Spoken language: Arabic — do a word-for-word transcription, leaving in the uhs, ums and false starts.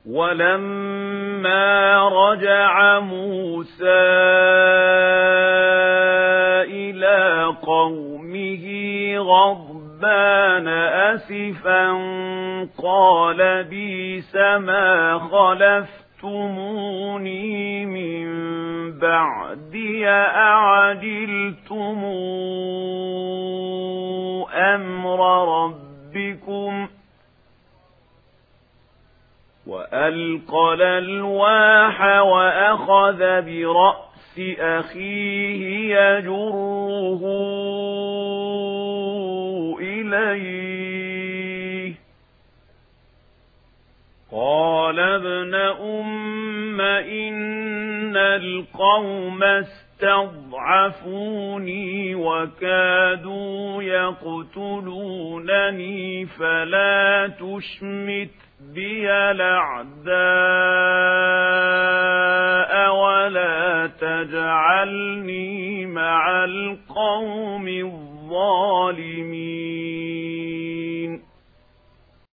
ولما رجع موسى إلى قومه غضبان أسفا قال بئس ما خلفتموني من بعدي أعجلتم أمر ربكم وألقى الألواح وأخذ برأس أخيه يجره إليه قال ابن أم إن القوم استضعفوني وكادوا يقتلونني فلا تشمت بي الأعداء ولا تجعلني مع القوم الظالمين